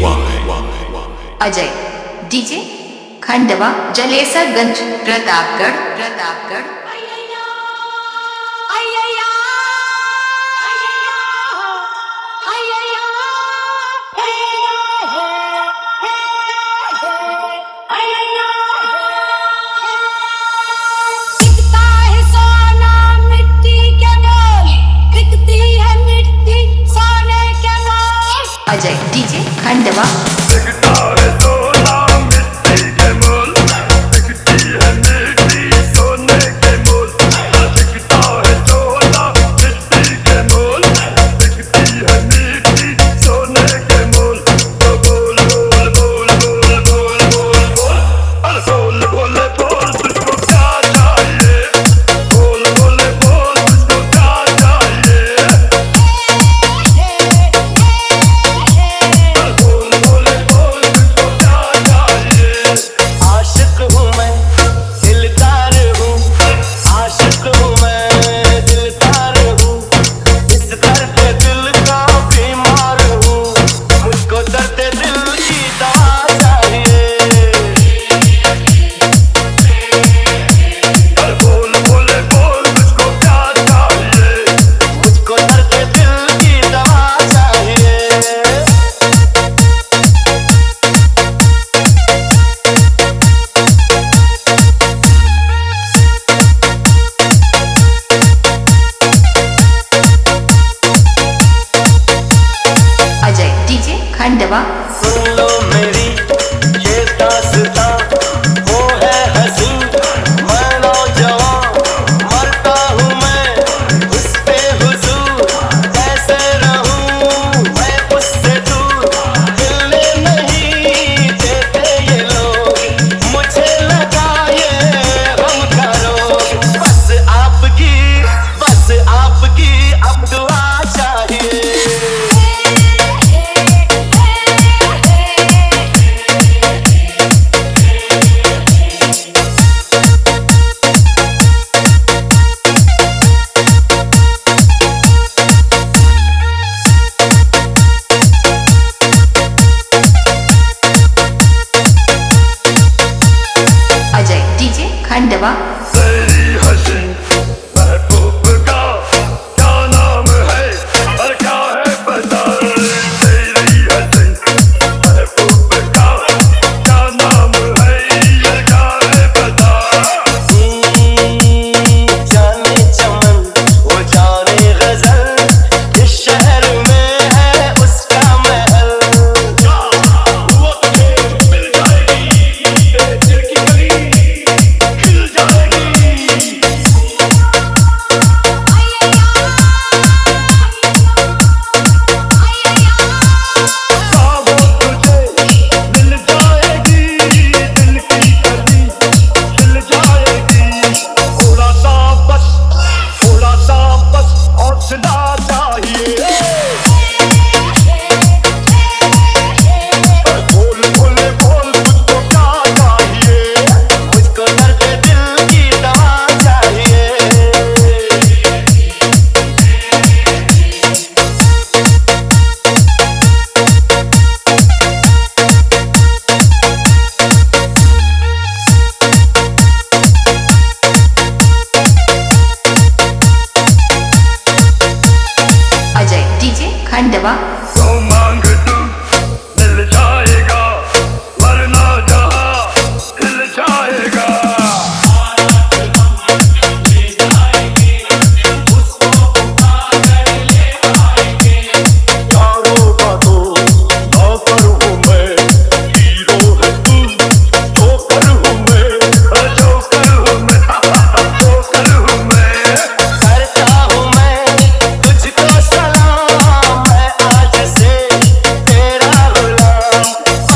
Ajay DJ Khandwa Jalesarganj Pratapgarh. Ajay DJ Khandwa Khandwa. सुन लो मेरी ये दास्तां, वो है हसीन मैं नौजवान, मरता हूँ मैं उस पे हुजूर, कैसे रहूँ मैं उससे दूर, मिलने नहीं देते ये लोग, मुझे लगा ये गम का रोग, बस आपकी अब दुआ चाहिए। अजय डीजे खंडवा। तेरी हसीन महबूब का क्या नाम है और क्या है पता, तेरी हसीन महबूब का क्या नाम है ये क्या है पता। जाने चमन वो जाने गजल, इस शहर में है उसका महल। वो तुझे मिल जाएगी दिल की गली खिल जाएगी। वो तुझे मिल जाएगी दिल की गली खिल जाएगी। थोड़ा सा बस हौसला चाहिए। बोल मुझको क्या चाहिए, मुझको दर्द दिल की दवा चाहिए। अजय डीजे खंडवा। जो मांग तू मिल जाएगा, वरना जहाँ हिल जाएगा। यारों का तो नौकर हूँ मैं, हीरो है तू, जोकर हूँ मैं, जोकर हूँ मैं। करता हूँ मैं तुझको सलाम, मैं आज से तेरा गुलाम।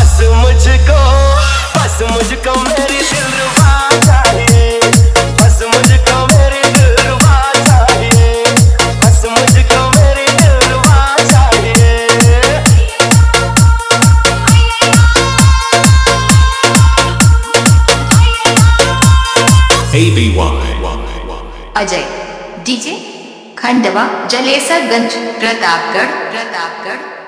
बस मुझको मेरी दिलरुबा चाहिए, बस मुझको मेरी दिलरुबा चाहिए, बस मुझको मेरी दिलरुबा चाहिए। अजय डीजे खंडवा जलेसरगंज प्रतापगढ़।